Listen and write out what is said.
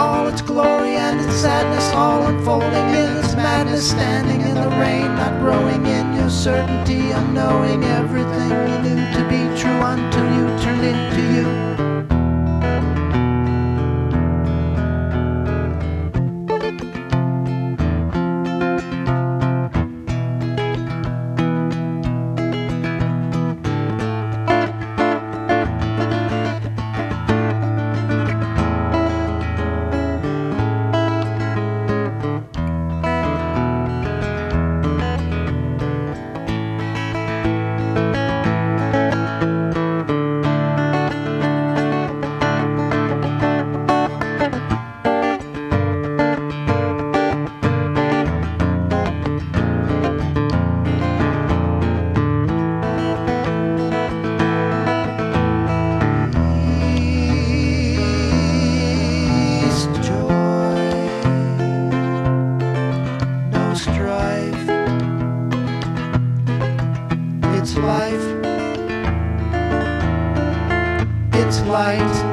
all its glory and its sadness, all unfolding in its madness, standing in the rain, not growing in your certainty, unknowing everything you knew to be true until you turned into you. It's life, it's light.